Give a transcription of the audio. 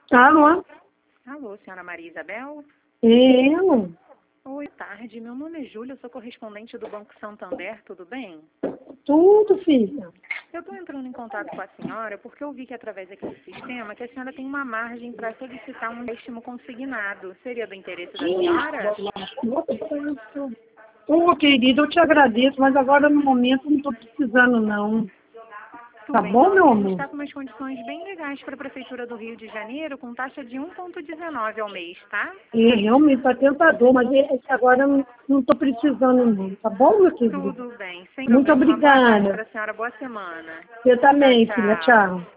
Alô? Alô, senhora Maria Isabel? Eu? Oi, tarde. Meu nome é Júlia, eu sou correspondente do Banco Santander, tudo bem? Tudo, filha. Eu estou entrando em contato com a senhora porque eu vi que através aqui do sistema que a senhora tem uma margem para solicitar um empréstimo consignado. Seria do interesse da senhora? Ô, querida, eu te agradeço, mas agora no momento não estou precisando, não. Tudo Tá bem, bom, então meu aqui a gente amor? está com umas condições bem legais para a Prefeitura do Rio de Janeiro, com taxa de 1,19 ao mês, tá? Realmente tá tentador, mas é que agora eu não estou precisando, não. Tá bom, meu querido? Tudo bem, sem Muito problema. Uma boa tarde obrigada. para a senhora, boa semana. Você Tchau, também, filha. tchau. Tchau.